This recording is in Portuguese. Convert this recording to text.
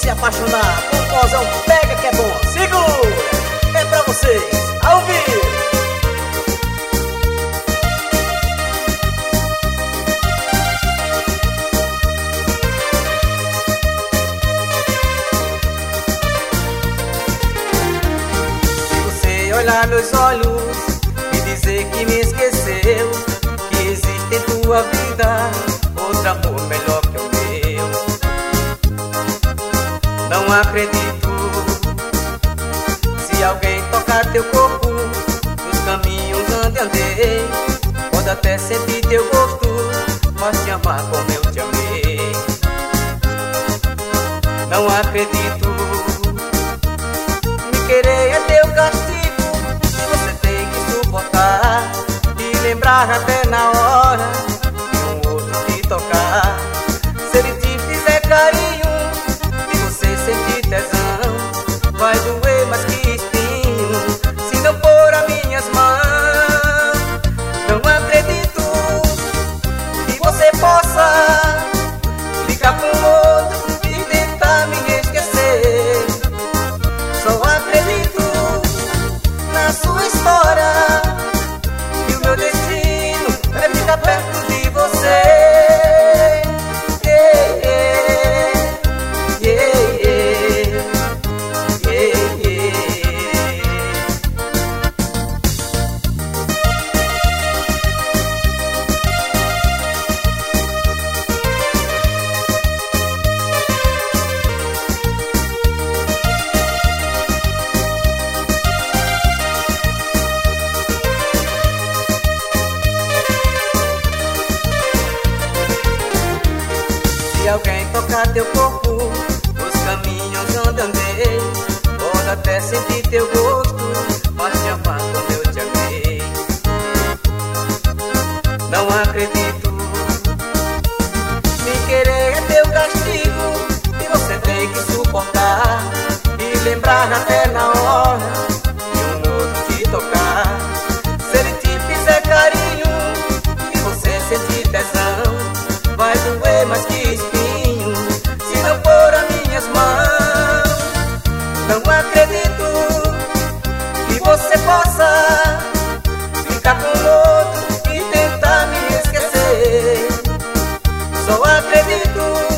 se apaixonar com um mozão pega que é bom. Segura, é pra vocês, ao vivo. Se você olhar meus olhos e dizer que me esqueceu, que existe em tua vida outro amor melhor que o meu, não acredito. Se alguém tocar teu corpo nos caminhos onde andei, pode até sentir teu gosto, mas te amar como eu te amei, não acredito. Me querer é teu castigo, você tem que suportar e lembrar até na hora de um outro te tocar. Se ele te fizer carinho e você sentir tesão, vai doer mais que espinho se não for as minhas mãos. Não acredito que você possa ficar com outro e tentar me esquecer. Só acredito na sua história e o meu destino é ficar perto de você. Se alguém tocar teu corpo nos caminhos onde andei, pode até sentir teu gosto, mas te amar como eu te amei, não acredito. Me querer é teu castigo e você tem que suportar e lembrar até na hora de um outro te tocar. Se ele te fizer carinho e você sentir tesão, vai doer mais que espinho se não for as minhas mãos. Não acredito que você possa ficar com outro e tentar me esquecer. Só acredito